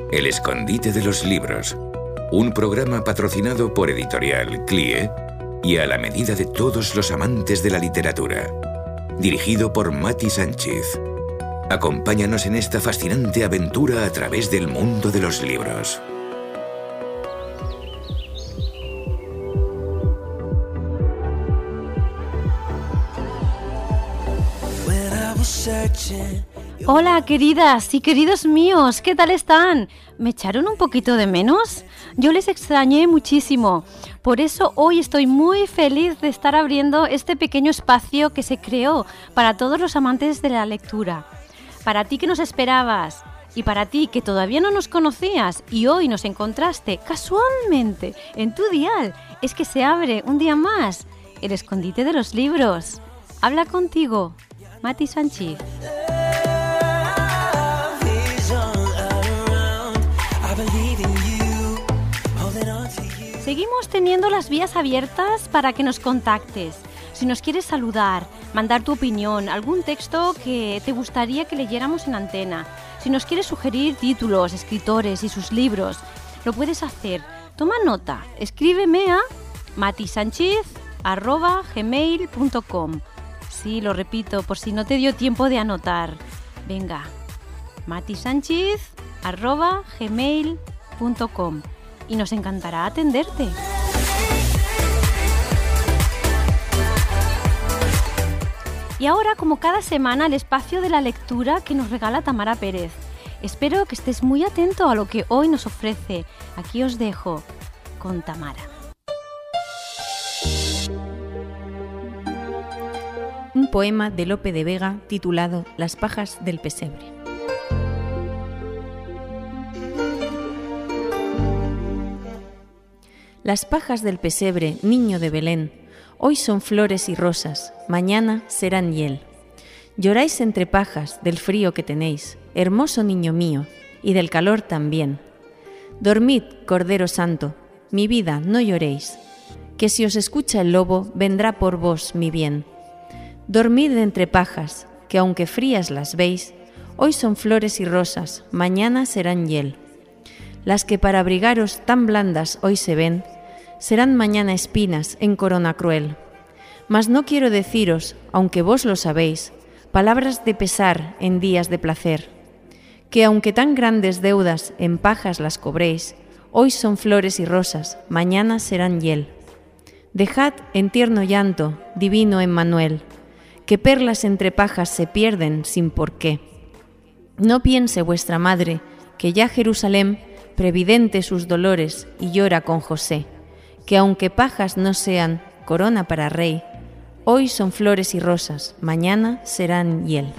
El escondite de los libros, un programa patrocinado por Editorial CLIE y a la medida de todos los amantes de la literatura. Dirigido por Mati Sánchez. Acompáñanos en esta fascinante aventura a través del mundo de los libros. Hola, queridas y queridos míos, ¿qué tal están? ¿Me echaron un poquito de menos? Yo les extrañé muchísimo. Por eso hoy estoy muy feliz de estar abriendo este pequeño espacio que se creó para todos los amantes de la lectura. Para ti que nos esperabas y para ti que todavía no nos conocías y hoy nos encontraste casualmente en tu dial, es que se abre un día más el escondite de los libros. Habla contigo, Mati Sánchez. Seguimos teniendo las vías abiertas para que nos contactes. Si nos quieres saludar, mandar tu opinión, algún texto que te gustaría que leyéramos en antena, si nos quieres sugerir títulos, escritores y sus libros, lo puedes hacer. Toma nota, escríbeme a matisanchez@gmail.com. Sí, lo repito, por si no te dio tiempo de anotar. Venga, matisanchez@gmail.com. Y nos encantará atenderte. Y ahora, como cada semana, el espacio de la lectura que nos regala Tamara Pérez. Espero que estés muy atento a lo que hoy nos ofrece. Aquí os dejo con Tamara. Un poema de Lope de Vega titulado Las pajas del pesebre. Las pajas del pesebre, niño de Belén, hoy son flores y rosas, mañana serán hiel. Lloráis entre pajas del frío que tenéis, hermoso niño mío, y del calor también. Dormid, Cordero Santo, mi vida, no lloréis, que si os escucha el lobo, vendrá por vos mi bien. Dormid entre pajas, que aunque frías las veis, hoy son flores y rosas, mañana serán hiel. Las que para abrigaros tan blandas hoy se ven, serán mañana espinas en corona cruel. Mas no quiero deciros, aunque vos lo sabéis, palabras de pesar en días de placer, que aunque tan grandes deudas en pajas las cobréis, hoy son flores y rosas, mañana serán hiel. Dejad en tierno llanto, divino Emmanuel, que perlas entre pajas se pierden sin por qué. No piense vuestra madre que ya Jerusalén previdente sus dolores y llora con José, que aunque pajas no sean corona para rey, hoy son flores y rosas, mañana serán hiel.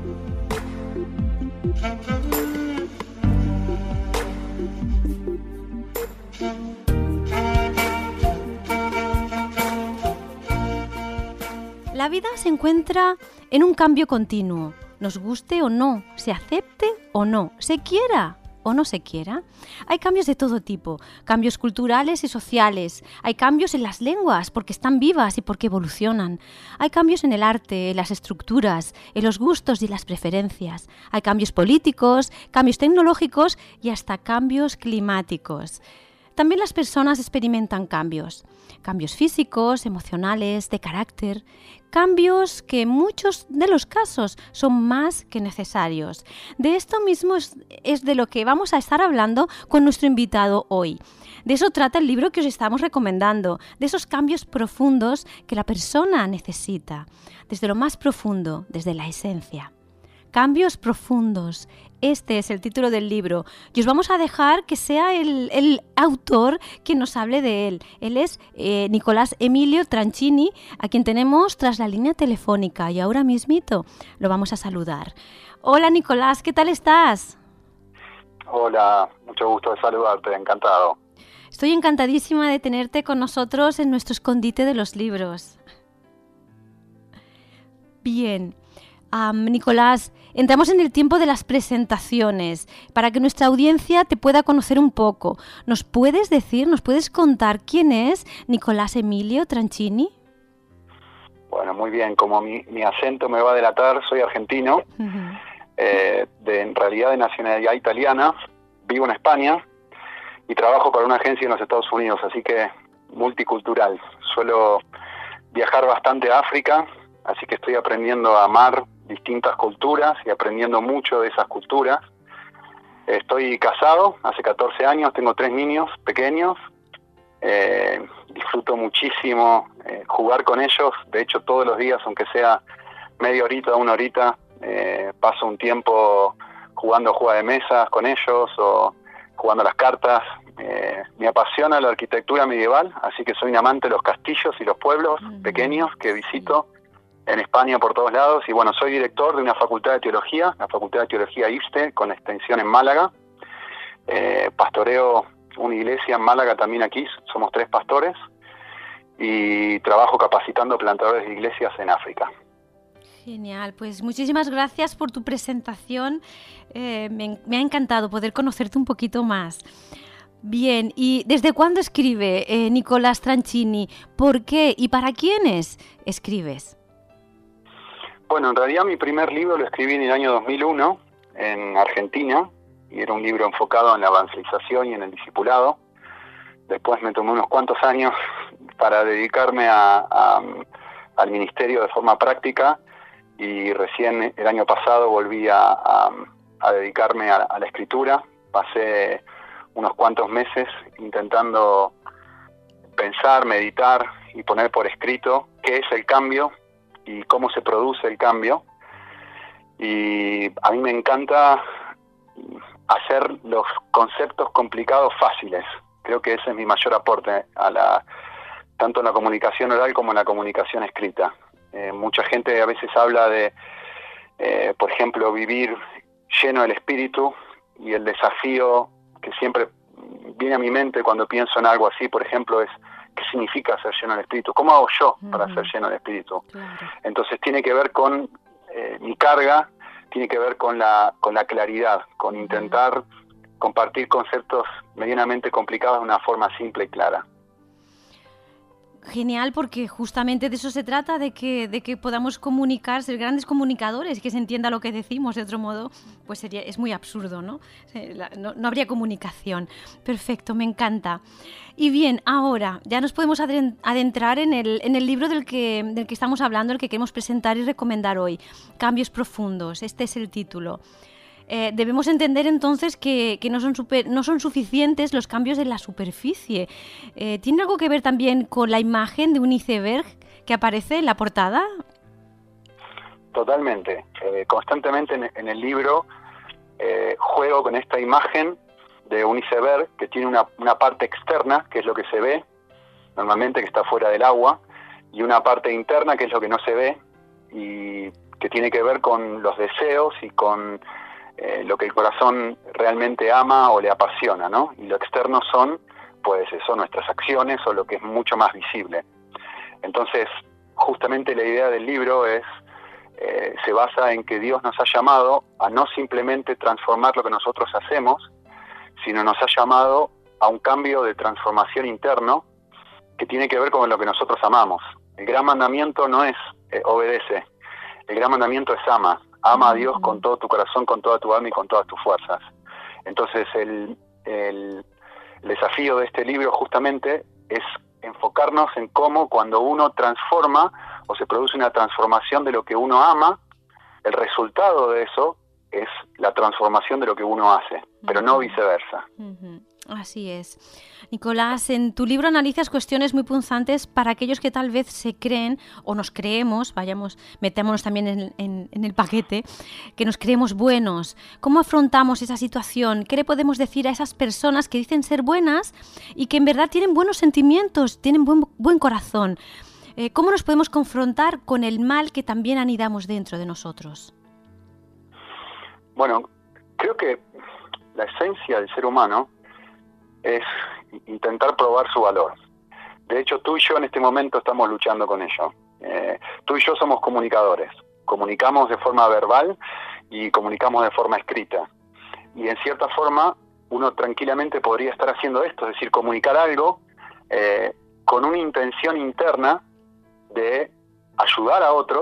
La vida se encuentra en un cambio continuo, nos guste o no, se acepte o no, se quiera o no se quiera. Hay cambios de todo tipo, cambios culturales y sociales, hay cambios en las lenguas porque están vivas y porque evolucionan, hay cambios en el arte, en las estructuras, en los gustos y las preferencias, hay cambios políticos, cambios tecnológicos y hasta cambios climáticos. También las personas experimentan cambios físicos, emocionales, de carácter, cambios que en muchos de los casos son más que necesarios. De esto mismo es de lo que vamos a estar hablando con nuestro invitado hoy. De eso trata el libro que os estamos recomendando, de esos cambios profundos que la persona necesita, desde lo más profundo, desde la esencia. Cambios profundos. Este es el título del libro y os vamos a dejar que sea el autor quien nos hable de él. Él es Nicolás Emilio Tranchini, a quien tenemos tras la línea telefónica y ahora mismito lo vamos a saludar. Hola Nicolás, ¿qué tal estás? Hola, mucho gusto de saludarte, encantado. Estoy encantadísima de tenerte con nosotros en nuestro escondite de los libros. Bien. Nicolás, entramos en el tiempo de las presentaciones para que nuestra audiencia te pueda conocer un poco. ¿Nos puedes contar quién es Nicolás Emilio Tranchini? Bueno, muy bien, como mi acento me va a delatar, soy argentino, en realidad de nacionalidad italiana, vivo en España y trabajo para una agencia en los Estados Unidos, así que multicultural. Suelo viajar bastante a África, así que estoy aprendiendo a amar distintas culturas y aprendiendo mucho de esas culturas. Estoy casado hace 14 años, tengo 3 niños pequeños. Disfruto muchísimo jugar con ellos. De hecho, todos los días, aunque sea media horita, una horita, paso un tiempo jugando juegos de mesas con ellos o jugando a las cartas. Me apasiona la arquitectura medieval, así que soy un amante de los castillos y los pueblos pequeños que visito en España por todos lados. Y bueno, soy director de una facultad de teología, la Facultad de Teología IFSTE, con extensión en Málaga. Pastoreo una iglesia en Málaga también aquí, somos 3 pastores, y trabajo capacitando plantadores de iglesias en África. Genial, pues muchísimas gracias por tu presentación. Me ha encantado poder conocerte un poquito más. Bien, ¿y desde cuándo escribe Nicolás Tranchini? ¿Por qué y para quiénes escribes? Bueno, en realidad mi primer libro lo escribí en el año 2001 en Argentina, y era un libro enfocado en la evangelización y en el discipulado. Después me tomé unos cuantos años para dedicarme al ministerio de forma práctica, y recién el año pasado volví a dedicarme a la escritura. Pasé unos cuantos meses intentando pensar, meditar y poner por escrito qué es el cambio y cómo se produce el cambio. Y a mí me encanta hacer los conceptos complicados fáciles. Creo que ese es mi mayor aporte tanto en la comunicación oral como en la comunicación escrita. Mucha gente a veces habla de, por ejemplo, vivir lleno del Espíritu, y el desafío que siempre viene a mi mente cuando pienso en algo así, por ejemplo, es ¿qué significa ser lleno del Espíritu? ¿Cómo hago yo para ser lleno del Espíritu? Claro. Entonces tiene que ver con mi carga, tiene que ver con la claridad, con intentar compartir conceptos medianamente complicados de una forma simple y clara. Genial, porque justamente de eso se trata, de que podamos comunicar, ser grandes comunicadores, que se entienda lo que decimos. De otro modo, pues es muy absurdo, ¿no? No habría comunicación. Perfecto, me encanta. Y bien, ahora ya nos podemos adentrar en el libro del que estamos hablando, el que queremos presentar y recomendar hoy, Cambios Profundos. Este es el título. Debemos entender entonces que no son suficientes los cambios en la superficie. ¿Tiene algo que ver también con la imagen de un iceberg que aparece en la portada? Totalmente. Constantemente en el libro juego con esta imagen de un iceberg que tiene una parte externa, que es lo que se ve normalmente, que está fuera del agua, y una parte interna, que es lo que no se ve, y que tiene que ver con los deseos y con lo que el corazón realmente ama o le apasiona, ¿no? Y lo externo son nuestras acciones o lo que es mucho más visible. Entonces, justamente la idea del libro se basa en que Dios nos ha llamado a no simplemente transformar lo que nosotros hacemos, sino nos ha llamado a un cambio de transformación interno que tiene que ver con lo que nosotros amamos. El gran mandamiento no es obedece, el gran mandamiento es ama. Ama a Dios con todo tu corazón, con toda tu alma y con todas tus fuerzas. Entonces el desafío de este libro justamente es enfocarnos en cómo cuando uno transforma o se produce una transformación de lo que uno ama, el resultado de eso es la transformación de lo que uno hace, pero no viceversa. Así es. Nicolás, en tu libro analizas cuestiones muy punzantes para aquellos que tal vez se creen o nos creemos, metémonos también en el paquete, que nos creemos buenos. ¿Cómo afrontamos esa situación? ¿Qué le podemos decir a esas personas que dicen ser buenas y que en verdad tienen buenos sentimientos, tienen buen corazón? ¿Cómo nos podemos confrontar con el mal que también anidamos dentro de nosotros? Bueno, creo que la esencia del ser humano es intentar probar su valor. De hecho, tú y yo en este momento estamos luchando con ello. Tú y yo somos comunicadores. Comunicamos de forma verbal y comunicamos de forma escrita. Y en cierta forma, uno tranquilamente podría estar haciendo esto, es decir, comunicar algo con una intención interna de ayudar a otros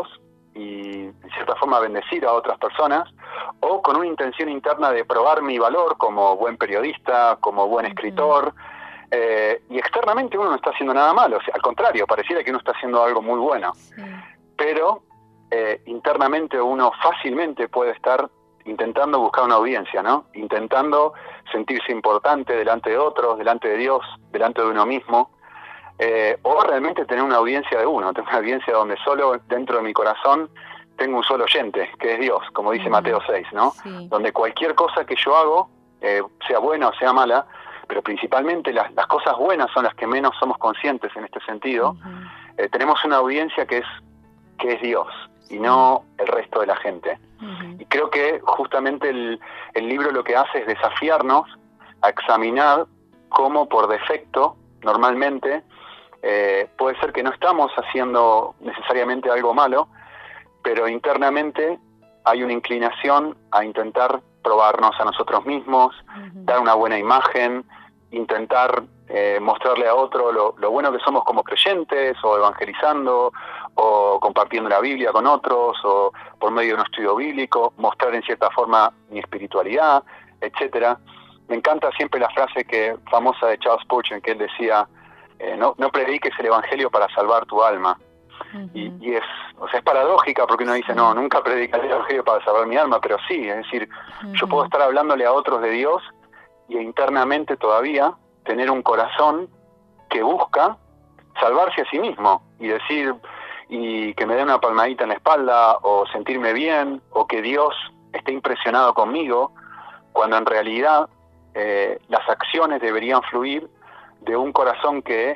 y en cierta forma bendecir a otras personas, o con una intención interna de probar mi valor como buen periodista, como buen escritor, y externamente uno no está haciendo nada malo, o sea, al contrario, pareciera que uno está haciendo algo muy bueno, pero internamente uno fácilmente puede estar intentando buscar una audiencia, ¿no? Intentando sentirse importante delante de otros, delante de Dios, delante de uno mismo, o realmente tener una audiencia de uno, tener una audiencia donde solo dentro de mi corazón tengo un solo oyente, que es Dios, como dice Mateo 6, ¿no? Sí. Donde cualquier cosa que yo hago, sea buena o sea mala, pero principalmente las cosas buenas son las que menos somos conscientes en este sentido, tenemos una audiencia que es Dios, y no el resto de la gente. Y creo que justamente el libro lo que hace es desafiarnos a examinar cómo por defecto, normalmente, puede ser que no estamos haciendo necesariamente algo malo, pero internamente hay una inclinación a intentar probarnos a nosotros mismos, dar una buena imagen, intentar mostrarle a otro lo bueno que somos como creyentes, o evangelizando, o compartiendo la Biblia con otros, o por medio de un estudio bíblico, mostrar en cierta forma mi espiritualidad, etcétera. Me encanta siempre la frase famosa de Charles Spurgeon, que él decía, no prediques el evangelio para salvar tu alma. Y es paradójica, porque uno dice, no, nunca predicaré el evangelio para salvar mi alma, pero sí, es decir, yo puedo estar hablándole a otros de Dios y internamente todavía tener un corazón que busca salvarse a sí mismo y decir, y que me dé una palmadita en la espalda, o sentirme bien, o que Dios esté impresionado conmigo, cuando en realidad las acciones deberían fluir de un corazón que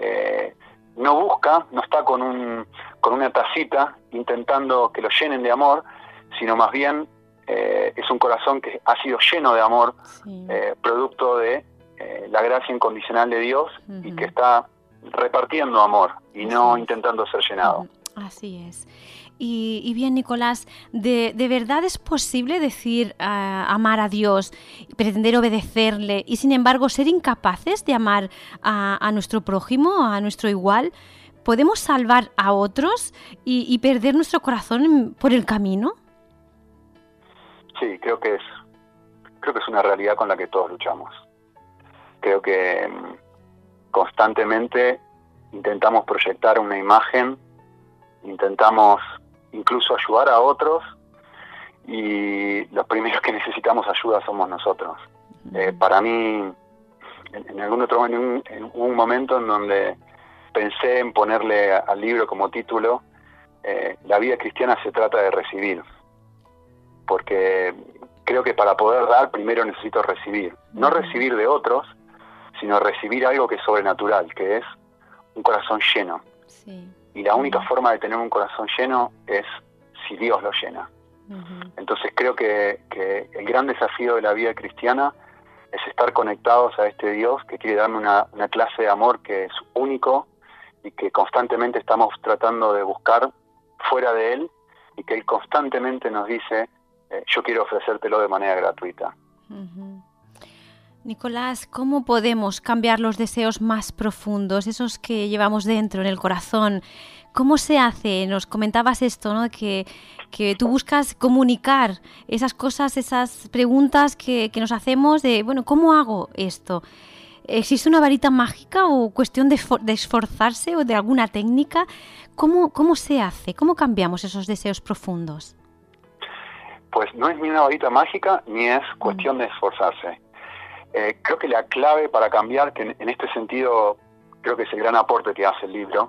no busca, no está con una tacita intentando que lo llenen de amor, sino más bien es un corazón que ha sido lleno de amor, producto de la gracia incondicional de Dios, y que está repartiendo amor y no intentando ser llenado. Así es. Y bien, Nicolás, ¿de verdad es posible decir amar a Dios, pretender obedecerle y sin embargo ser incapaces de amar a nuestro prójimo, a nuestro igual? ¿Podemos salvar a otros y perder nuestro corazón por el camino? Sí, creo que es una realidad con la que todos luchamos. Creo que constantemente intentamos proyectar una imagen, intentamos incluso ayudar a otros, y los primeros que necesitamos ayuda somos nosotros. Para mí, en un momento en donde pensé en ponerle al libro como título, la vida cristiana se trata de recibir, porque creo que para poder dar primero necesito recibir, no recibir de otros, sino recibir algo que es sobrenatural, que es un corazón lleno. Sí. Y la única forma de tener un corazón lleno es si Dios lo llena. Entonces creo que el gran desafío de la vida cristiana es estar conectados a este Dios que quiere darme una clase de amor que es único, y que constantemente estamos tratando de buscar fuera de Él, y que Él constantemente nos dice, yo quiero ofrecértelo de manera gratuita. Nicolás, ¿cómo podemos cambiar los deseos más profundos, esos que llevamos dentro, en el corazón? ¿Cómo se hace? Nos comentabas esto, ¿no? Que tú buscas comunicar esas cosas, esas preguntas que nos hacemos de, bueno, ¿cómo hago esto? ¿Existe una varita mágica o cuestión de esforzarse o de alguna técnica? ¿Cómo se hace? ¿Cómo cambiamos esos deseos profundos? Pues no es ni una varita mágica, ni es cuestión de esforzarse. Creo que la clave para cambiar, que en este sentido creo que es el gran aporte que hace el libro,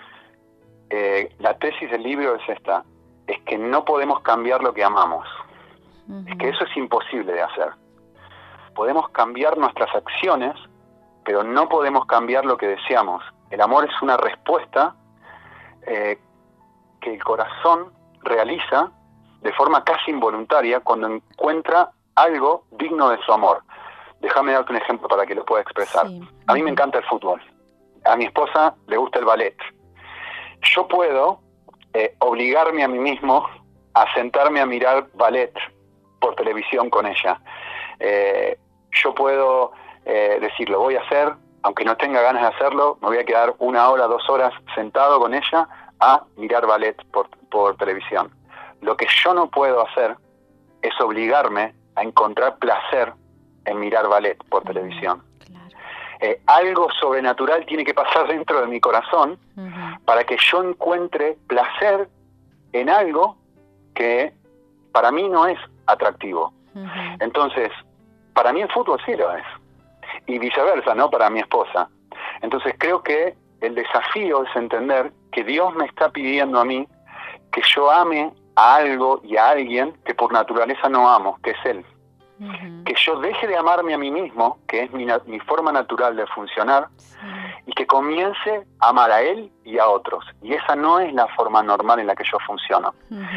la tesis del libro es esta, es que no podemos cambiar lo que amamos. Es que eso es imposible de hacer. Podemos cambiar nuestras acciones, pero no podemos cambiar lo que deseamos. El amor es una respuesta que el corazón realiza de forma casi involuntaria cuando encuentra algo digno de su amor. Déjame darte un ejemplo para que lo pueda expresar. Sí. A mí me encanta el fútbol. A mi esposa le gusta el ballet. Yo puedo obligarme a mí mismo a sentarme a mirar ballet por televisión con ella. Yo puedo decir, lo voy a hacer, aunque no tenga ganas de hacerlo, me voy a quedar 1 hora, 2 horas sentado con ella a mirar ballet por televisión. Lo que yo no puedo hacer es obligarme a encontrar placer en mirar ballet por televisión. Claro. Algo sobrenatural tiene que pasar dentro de mi corazón para que yo encuentre placer en algo que para mí no es atractivo. Entonces, para mí el fútbol sí lo es. Y viceversa, ¿no? Para mi esposa. Entonces creo que el desafío es entender que Dios me está pidiendo a mí que yo ame a algo y a alguien que por naturaleza no amo, que es Él. Que yo deje de amarme a mí mismo, que es mi forma natural de funcionar, y que comience a amar a Él y a otros. Y esa no es la forma normal en la que yo funciono.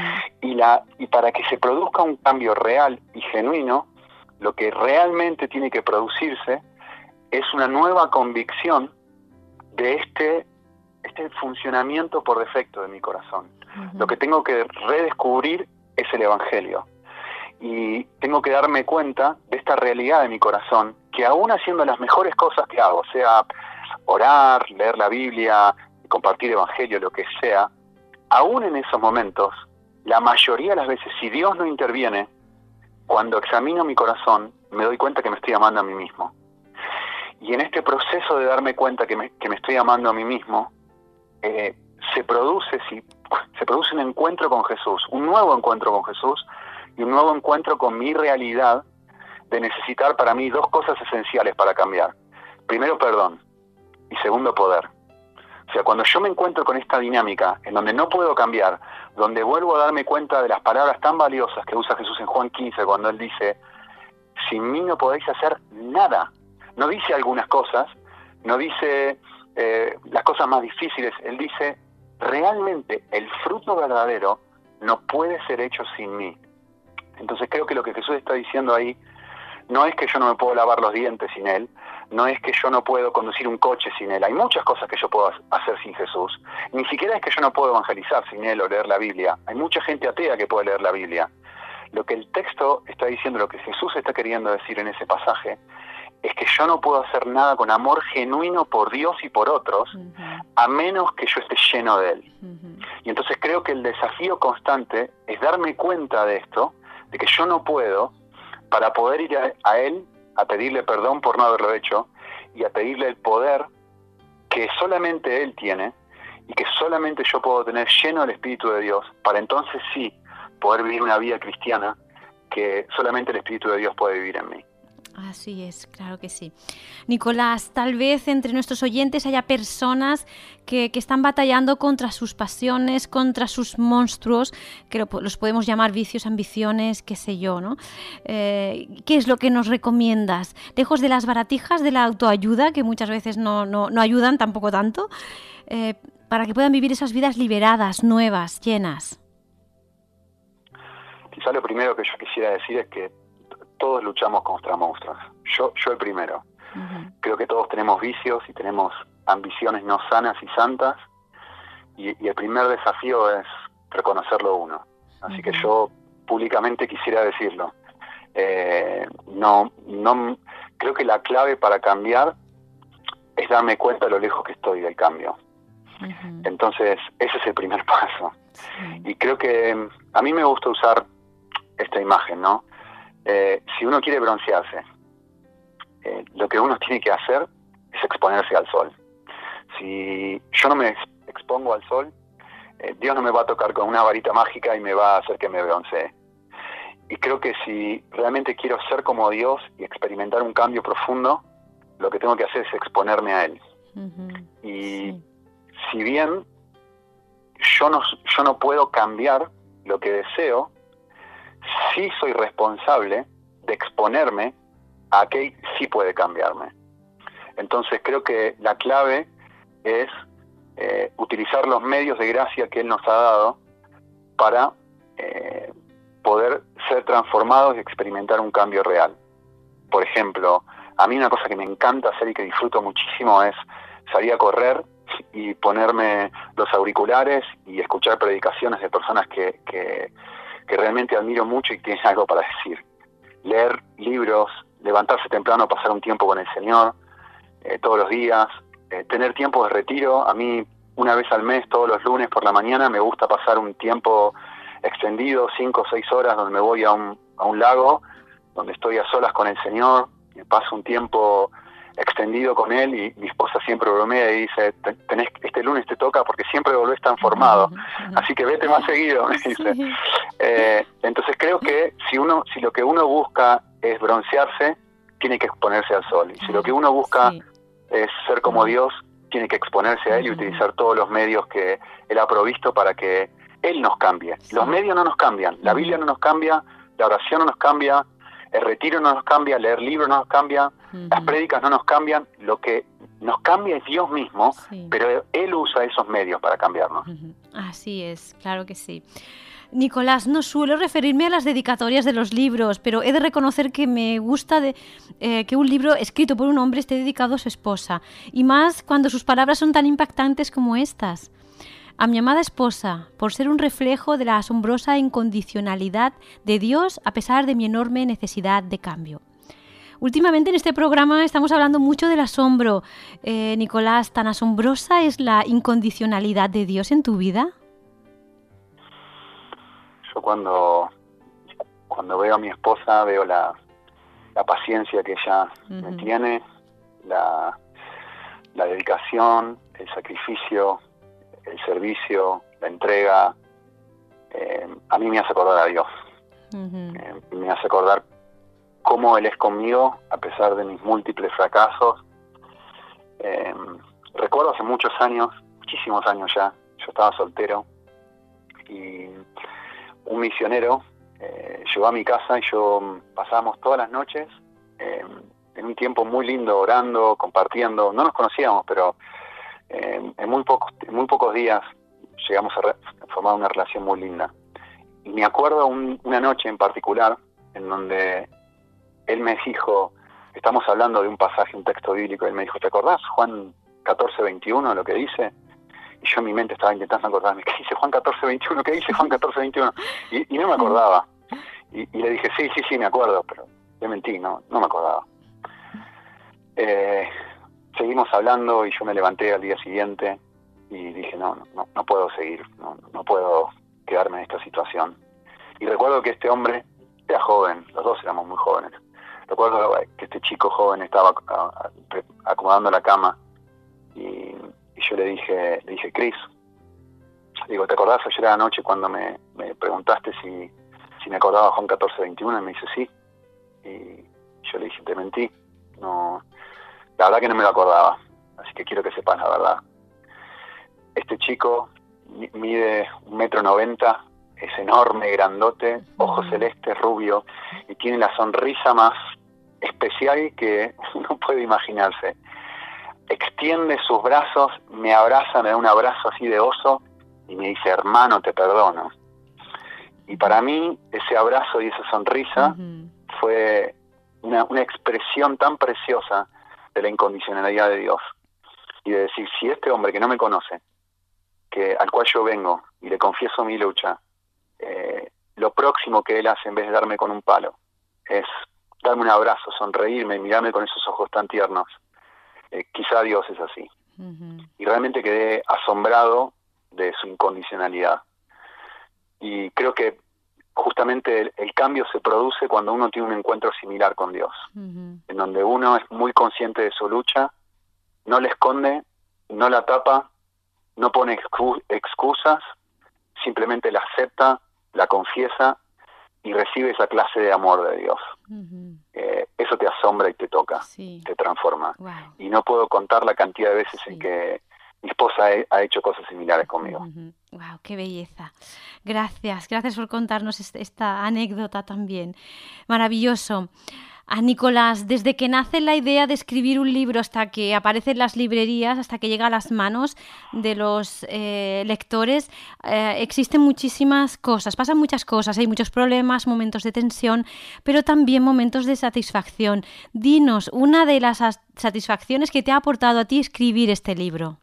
Y para que se produzca un cambio real y genuino, lo que realmente tiene que producirse es una nueva convicción de este funcionamiento por defecto de mi corazón. Lo que tengo que redescubrir es el Evangelio. Y tengo que darme cuenta de esta realidad de mi corazón, que aún haciendo las mejores cosas que hago, sea orar, leer la Biblia, compartir Evangelio, lo que sea, aún en esos momentos, la mayoría de las veces, si Dios no interviene, cuando examino mi corazón, me doy cuenta que me estoy amando a mí mismo. Y en este proceso de darme cuenta que me estoy amando a mí mismo, se produce un encuentro con Jesús, un nuevo encuentro con Jesús y un nuevo encuentro con mi realidad de necesitar para mí dos cosas esenciales para cambiar. Primero, perdón, y segundo, poder. O sea, cuando yo me encuentro con esta dinámica en donde no puedo cambiar, donde vuelvo a darme cuenta de las palabras tan valiosas que usa Jesús en Juan 15, cuando Él dice, sin mí no podéis hacer nada. No dice algunas cosas, no dice las cosas más difíciles, Él dice, realmente el fruto verdadero no puede ser hecho sin mí. Entonces creo que lo que Jesús está diciendo ahí no es que yo no me puedo lavar los dientes sin Él, no es que yo no puedo conducir un coche sin Él. Hay muchas cosas que yo puedo hacer sin Jesús. Ni siquiera es que yo no puedo evangelizar sin Él o leer la Biblia. Hay mucha gente atea que puede leer la Biblia. Lo que el texto está diciendo, lo que Jesús está queriendo decir en ese pasaje, es que yo no puedo hacer nada con amor genuino por Dios y por otros, a menos que yo esté lleno de Él. Y entonces creo que el desafío constante es darme cuenta de esto, de que yo no puedo, para poder ir a Él, a pedirle perdón por no haberlo hecho, y a pedirle el poder que solamente Él tiene, y que solamente yo puedo tener lleno del Espíritu de Dios, para entonces sí poder vivir una vida cristiana que solamente el Espíritu de Dios puede vivir en mí. Así es, claro que sí. Nicolás, tal vez entre nuestros oyentes haya personas que están batallando contra sus pasiones, contra sus monstruos, que los podemos llamar vicios, ambiciones, qué sé yo, ¿no? ¿Qué es lo que nos recomiendas? Lejos de las baratijas de la autoayuda, que muchas veces no ayudan tampoco tanto, para que puedan vivir esas vidas liberadas, nuevas, llenas. Quizá lo primero que yo quisiera decir es que todos luchamos contra monstruos. Yo el primero. Creo que todos tenemos vicios y tenemos ambiciones no sanas y santas, y el primer desafío es reconocerlo uno. Así que yo públicamente quisiera decirlo. No, creo que la clave para cambiar es darme cuenta de lo lejos que estoy del cambio. Entonces, ese es el primer paso. Y creo que a mí me gusta usar esta imagen, ¿no? Si uno quiere broncearse, lo que uno tiene que hacer es exponerse al sol. Si yo no me expongo al sol, Dios no me va a tocar con una varita mágica y me va a hacer que me broncee. Y creo que si realmente quiero ser como Dios y experimentar un cambio profundo, lo que tengo que hacer es exponerme a Él. Y si bien yo no puedo cambiar lo que deseo, sí soy responsable de exponerme a aquel que sí puede cambiarme. Entonces creo que la clave es utilizar los medios de gracia que Él nos ha dado para poder ser transformados y experimentar un cambio real. Por ejemplo, a mí una cosa que me encanta hacer y que disfruto muchísimo es salir a correr y ponerme los auriculares y escuchar predicaciones de personas que realmente admiro mucho y tienen algo para decir. Leer libros, levantarse temprano, pasar un tiempo con el Señor todos los días, tener tiempos de retiro. A mí una vez al mes, todos los lunes por la mañana, me gusta pasar un tiempo extendido, 5 o 6 horas, donde me voy a un lago, donde estoy a solas con el Señor, me paso un tiempo extendido con Él, y mi esposa siempre bromea y dice, este lunes te toca porque siempre volvés tan formado, así que vete más seguido, me dice. Sí. Entonces creo que si lo que uno busca es broncearse, tiene que exponerse al sol, y si lo que uno busca es ser como Dios, tiene que exponerse a Él y utilizar todos los medios que Él ha provisto para que Él nos cambie. Los medios no nos cambian, la Biblia no nos cambia, la oración no nos cambia, el retiro no nos cambia, leer libros no nos cambia, las prédicas no nos cambian, lo que nos cambia es Dios mismo, pero Él usa esos medios para cambiarnos. Así es, claro que sí. Nicolás, no suelo referirme a las dedicatorias de los libros, pero he de reconocer que me gusta que un libro escrito por un hombre esté dedicado a su esposa, y más cuando sus palabras son tan impactantes como estas. A mi amada esposa, por ser un reflejo de la asombrosa incondicionalidad de Dios a pesar de mi enorme necesidad de cambio. Últimamente en este programa estamos hablando mucho del asombro. Nicolás, ¿tan asombrosa es la incondicionalidad de Dios en tu vida? Yo cuando veo a mi esposa, veo la paciencia que ella me tiene, la dedicación, el sacrificio, el servicio, la entrega, a mí me hace acordar a Dios. Me hace acordar cómo Él es conmigo a pesar de mis múltiples fracasos. Recuerdo hace muchos años, muchísimos años ya, yo estaba soltero, y un misionero llegó a mi casa, y pasábamos todas las noches en un tiempo muy lindo, orando, compartiendo. No nos conocíamos, pero en muy pocos días llegamos a formar una relación muy linda. Y me acuerdo una noche en particular en donde él me dijo, estamos hablando de un pasaje, un texto bíblico, y él me dijo, ¿te acordás Juan 14:21, lo que dice? Y yo en mi mente estaba intentando acordarme, ¿qué dice Juan 14:21? ¿Qué dice Juan 14:21? Y no me acordaba. Y le dije, sí, me acuerdo, pero le mentí, no me acordaba. Seguimos hablando, y yo me levanté al día siguiente y dije, no puedo seguir, no puedo quedarme en esta situación. Y recuerdo que este hombre era joven, los dos éramos muy jóvenes. Recuerdo que este chico joven estaba acomodando la cama, y yo le dije, Cris, digo, ¿te acordás ayer a la noche cuando me preguntaste si me acordaba Juan 14:21? Y me dice, sí. Y yo le dije, te mentí, no, la verdad que no me lo acordaba, así que quiero que sepas la verdad. Este chico mide 1,90 m, es enorme, grandote, ojos celestes, rubio, y tiene la sonrisa más especial que uno puede imaginarse. Extiende sus brazos, me abraza, me da un abrazo así de oso, y me dice, hermano, te perdono. Y para mí, ese abrazo y esa sonrisa fue una expresión tan preciosa de la incondicionalidad de Dios. Y de decir, si este hombre que no me conoce, al cual yo vengo y le confieso mi lucha, lo próximo que él hace en vez de darme con un palo es darme un abrazo, sonreírme, mirarme con esos ojos tan tiernos, quizá Dios es así. Y realmente quedé asombrado de su incondicionalidad. Y creo que justamente el cambio se produce cuando uno tiene un encuentro similar con Dios, en donde uno es muy consciente de su lucha, no la esconde, no la tapa, no pone excusas, simplemente la acepta, la confiesa y recibe esa clase de amor de Dios. Eso te asombra y te toca, te transforma. Wow. Y no puedo contar la cantidad de veces en que mi esposa ha hecho cosas similares conmigo. Wow, qué belleza. Gracias por contarnos esta anécdota también. Maravilloso. A Nicolás, desde que nace la idea de escribir un libro hasta que aparece en las librerías, hasta que llega a las manos de los lectores, existen muchísimas cosas, pasan muchas cosas, hay muchos problemas, momentos de tensión, pero también momentos de satisfacción. Dinos una de las satisfacciones que te ha aportado a ti escribir este libro.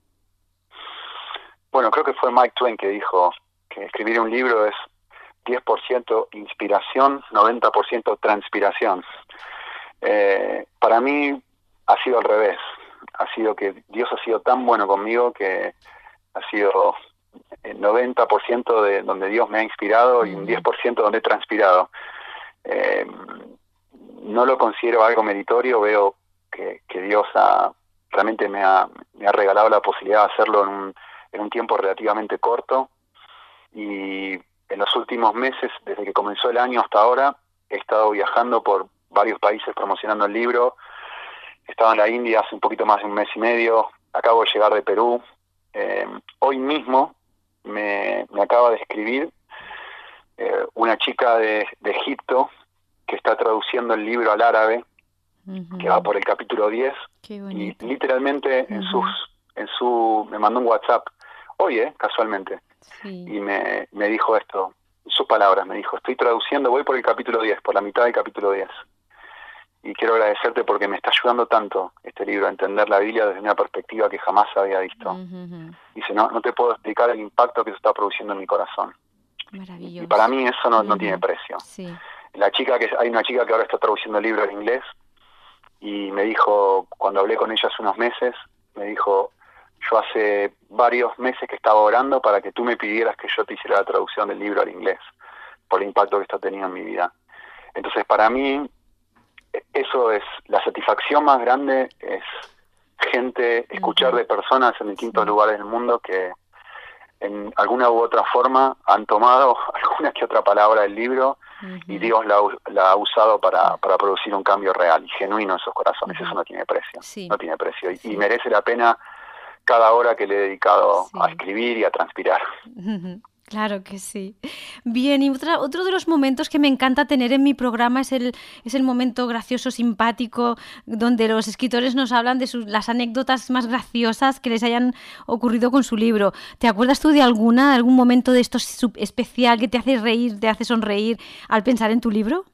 Bueno, creo que fue Mike Twain que dijo que escribir un libro es 10% inspiración, 90% transpiración. Para mí ha sido al revés. Ha sido que Dios ha sido tan bueno conmigo que ha sido el 90% de donde Dios me ha inspirado y un 10% donde he transpirado. No lo considero algo meritorio, veo que Dios realmente me ha regalado la posibilidad de hacerlo en un tiempo relativamente corto, y en los últimos meses, desde que comenzó el año hasta ahora, he estado viajando por varios países promocionando el libro. Estaba en la India hace un poquito más de un mes y medio, acabo de llegar de Perú. Hoy mismo me acaba de escribir una chica de Egipto que está traduciendo el libro al árabe, que va por el capítulo 10. Qué bonito. Y literalmente me mandó un WhatsApp hoy, casualmente, Sí. y me dijo esto, sus palabras, me dijo: estoy traduciendo, voy por el capítulo 10, por la mitad del capítulo 10, y quiero agradecerte porque me está ayudando tanto este libro a entender la Biblia desde una perspectiva que jamás había visto. Dice, no te puedo explicar el impacto que eso está produciendo en mi corazón. Maravilloso. Y para mí eso no tiene precio. Sí. Hay una chica que ahora está traduciendo el libro en inglés, y me dijo, cuando hablé con ella hace unos meses, me dijo: yo hace varios meses que estaba orando para que tú me pidieras que yo te hiciera la traducción del libro al inglés, por el impacto que está teniendo en mi vida. Entonces, para mí, eso es la satisfacción más grande, es escuchar de personas en distintos lugares del mundo que en alguna u otra forma han tomado alguna que otra palabra del libro, y Dios la ha usado para producir un cambio real y genuino en sus corazones. Eso no tiene precio, no tiene precio, y merece la pena cada hora que le he dedicado a escribir y a transpirar. Claro que sí. Bien, y otro de los momentos que me encanta tener en mi programa es el momento gracioso, simpático, donde los escritores nos hablan de las anécdotas más graciosas que les hayan ocurrido con su libro. ¿Te acuerdas tú de algún momento de esto especial que te hace reír, te hace sonreír al pensar en tu libro?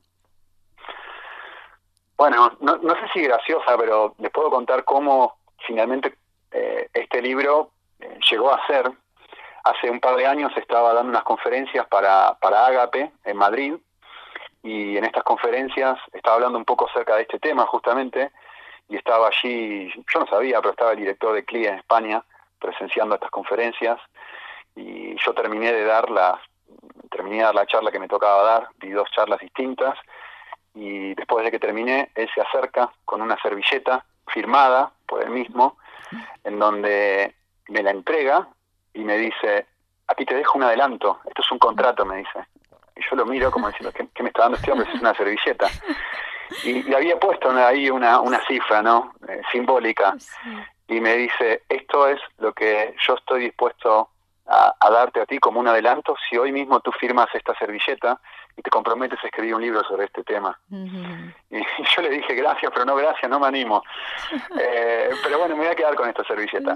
Bueno, no sé si graciosa, pero les puedo contar cómo finalmente este libro llegó a ser. Hace un par de años estaba dando unas conferencias para Ágape en Madrid, y en estas conferencias estaba hablando un poco acerca de este tema justamente, y estaba allí, yo no sabía, pero estaba el director de CLIE en España presenciando estas conferencias, y yo terminé de dar la charla que me tocaba dar, di 2 charlas distintas, y después de que terminé, él se acerca con una servilleta firmada por él mismo, en donde me la entrega y me dice: aquí te dejo un adelanto, esto es un contrato, me dice. Y yo lo miro como diciendo: ¿qué me está dando este hombre? Es una servilleta. Y le había puesto ahí una cifra, ¿no? Simbólica. Y me dice: esto es lo que yo estoy dispuesto a darte a ti como un adelanto si hoy mismo tú firmas esta servilleta y te comprometes a escribir un libro sobre este tema. Y yo le dije: gracias, pero no gracias, no me animo. Pero bueno, me voy a quedar con esta servilleta.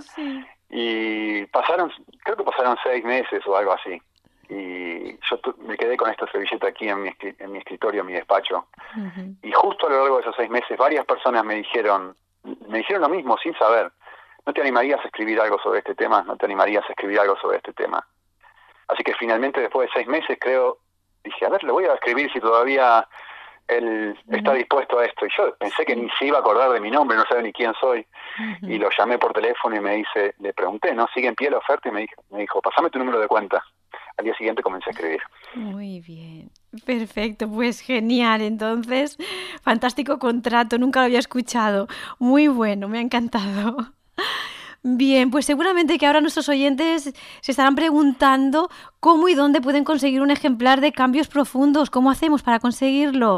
Y creo que pasaron 6 meses o algo así. Y yo me quedé con esta servilleta aquí en mi escritorio, en mi despacho. Y justo a lo largo de esos 6 meses, varias personas me dijeron lo mismo sin saber: ¿no te animarías a escribir algo sobre este tema? ¿No te animarías a escribir algo sobre este tema? Así que finalmente, después de 6 meses, dije: a ver, le voy a escribir si todavía él está dispuesto a esto. Y yo pensé que ni se iba a acordar de mi nombre, no sabe ni quién soy. Y lo llamé por teléfono y le pregunté, ¿no? ¿Sigue en pie la oferta? Y me dijo: pásame tu número de cuenta. Al día siguiente comencé a escribir. Muy bien, perfecto, pues genial. Entonces, fantástico contrato, nunca lo había escuchado. Muy bueno, me ha encantado. Bien, pues seguramente que ahora nuestros oyentes se estarán preguntando cómo y dónde pueden conseguir un ejemplar de Cambios Profundos. ¿Cómo hacemos para conseguirlo?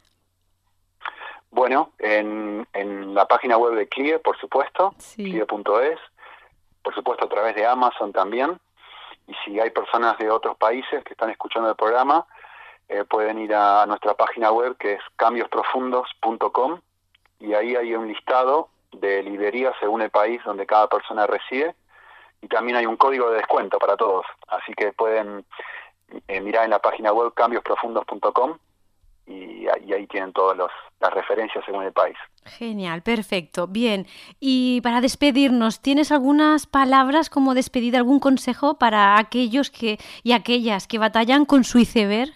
Bueno, en la página web de CLIE, por supuesto, CLIE.es, por supuesto a través de Amazon también, y si hay personas de otros países que están escuchando el programa, pueden ir a nuestra página web, que es cambiosprofundos.com, y ahí hay un listado de librerías según el país donde cada persona reside, y también hay un código de descuento para todos, así que pueden mirar en la página web cambiosprofundos.com, y ahí tienen todas las referencias según el país. Genial, perfecto, bien. Y para despedirnos, ¿tienes algunas palabras como despedida, algún consejo para aquellos y aquellas que batallan con su iceberg?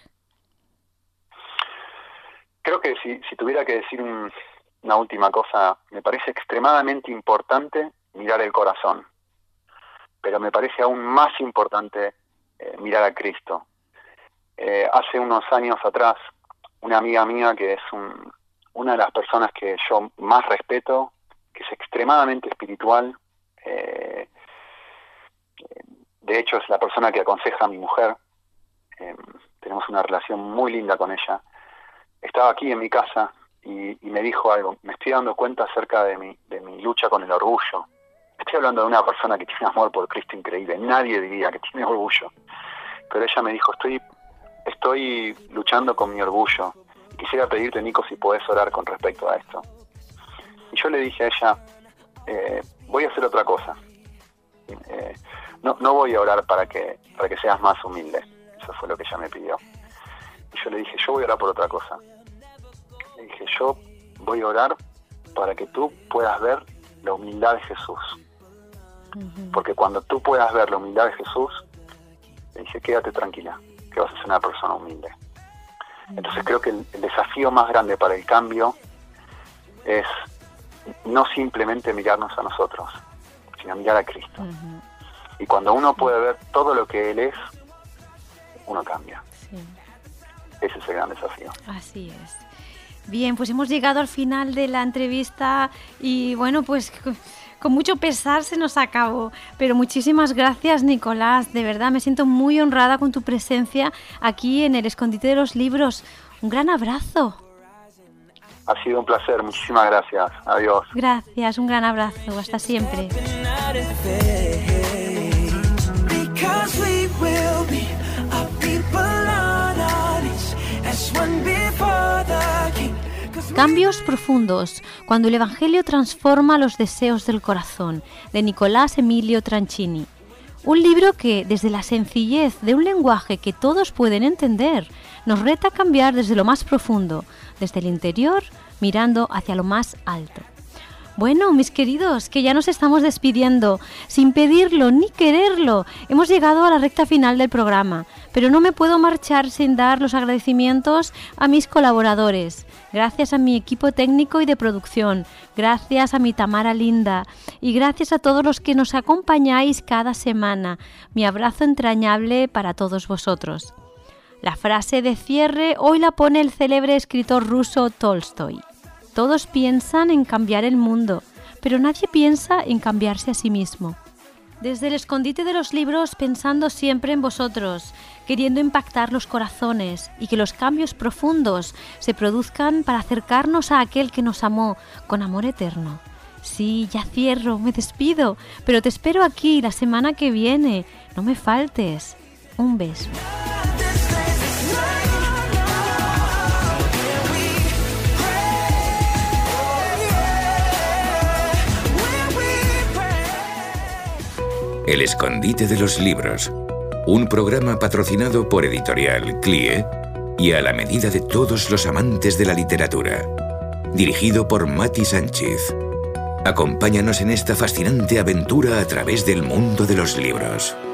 Creo que si tuviera que decir una última cosa, me parece extremadamente importante mirar el corazón. pero me parece aún más importante mirar a Cristo. Hace unos años atrás, una amiga mía que es una de las personas que yo más respeto, que es extremadamente espiritual, de hecho es la persona que aconseja a mi mujer, tenemos una relación muy linda con ella, estaba aquí en mi casa y me dijo algo. Me estoy dando cuenta acerca de mi lucha con el orgullo. Estoy hablando de una persona que tiene amor por Cristo increíble, nadie diría que tiene orgullo, pero ella me dijo, estoy luchando con mi orgullo. Quisiera pedirte, Nico, si podés orar con respecto a esto. Y yo le dije a ella, voy a hacer otra cosa. No voy a orar para que seas más humilde. Eso fue lo que ella me pidió. Y yo le dije, yo voy a orar por otra cosa. Le dije, yo voy a orar para que tú puedas ver la humildad de Jesús. Porque cuando tú puedas ver la humildad de Jesús, le dije, quédate tranquila, que vas a ser una persona humilde. Entonces creo que el desafío más grande para el cambio es no simplemente mirarnos a nosotros, sino mirar a Cristo. Y cuando uno puede ver todo lo que Él es, uno cambia. Sí. Ese es el gran desafío. Así es. Bien, pues hemos llegado al final de la entrevista y bueno, pues con mucho pesar se nos acabó. Pero muchísimas gracias, Nicolás. De verdad, me siento muy honrada con tu presencia aquí en el Escondite de los Libros. Un gran abrazo. Ha sido un placer. Muchísimas gracias. Adiós. Gracias, un gran abrazo. Hasta siempre. Cambios profundos, cuando el Evangelio transforma los deseos del corazón, de Nicolás Emilio Tranchini. Un libro que, desde la sencillez de un lenguaje que todos pueden entender, nos reta a cambiar desde lo más profundo, desde el interior, mirando hacia lo más alto. Bueno, mis queridos, que ya nos estamos despidiendo, sin pedirlo ni quererlo. Hemos llegado a la recta final del programa, pero no me puedo marchar sin dar los agradecimientos a mis colaboradores. Gracias a mi equipo técnico y de producción, gracias a mi Tamara linda y gracias a todos los que nos acompañáis cada semana. Mi abrazo entrañable para todos vosotros. La frase de cierre hoy la pone el célebre escritor ruso Tolstoy. Todos piensan en cambiar el mundo, pero nadie piensa en cambiarse a sí mismo. Desde el Escondite de los Libros, pensando siempre en vosotros, queriendo impactar los corazones y que los cambios profundos se produzcan para acercarnos a aquel que nos amó con amor eterno. Sí, ya cierro, me despido, pero te espero aquí la semana que viene. No me faltes. Un beso. El Escondite de los Libros, un programa patrocinado por Editorial CLIE y a la medida de todos los amantes de la literatura. Dirigido por Mati Sánchez. Acompáñanos en esta fascinante aventura a través del mundo de los libros.